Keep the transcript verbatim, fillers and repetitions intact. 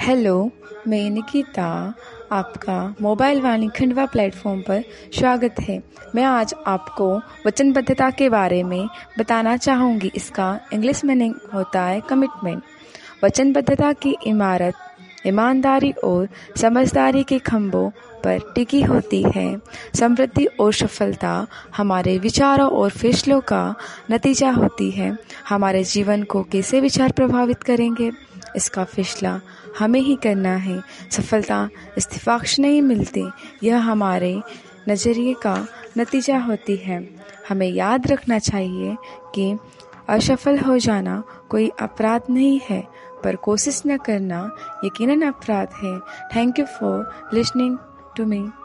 Hello, मैं निकिता। आपका mobile वाणी Khandwa platform पर स्वागत है। मैं आज आपको वचनबद्धता के बारे में बताना चाहूँगी। इसका इंग्लिश मीनिंग होता है कमिटमेंट। वचनबद्धता की इमारत ईमानदारी और समझदारी के खंभों पर टिकी होती है। समृद्धि और सफलता हमारे विचारों और फैसलों का नतीजा होती है। हमारे जीवन को कैसे विचार प्रभावित करेंगे, इसका फैसला हमें ही करना है। सफलता इत्तेफाक नहीं मिलती, यह हमारे नज़रिए का नतीजा होती है। हमें याद रखना चाहिए कि असफल हो जाना कोई अपराध नहीं है, पर कोशिश न करना यकीनन अपराध है। Thank you for listening to me.